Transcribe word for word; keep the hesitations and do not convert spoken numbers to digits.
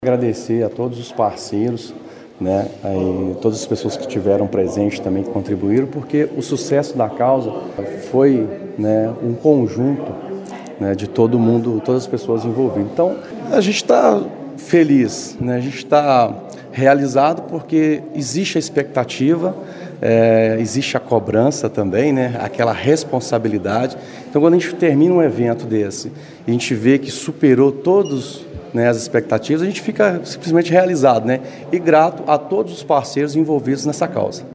Agradecer a todos os parceiros, né, aí, todas as pessoas que estiveram presentes também, que contribuíram, porque o sucesso da causa foi, né, um conjunto, né, de todo mundo, todas as pessoas envolvidas. Então, a gente está feliz, né, a gente está realizado porque existe a expectativa, é, existe a cobrança também, né, aquela responsabilidade. Então, quando a gente termina um evento desse e a gente vê que superou todos, né, as expectativas, a gente fica simplesmente realizado, né, e grato a todos os parceiros envolvidos nessa causa.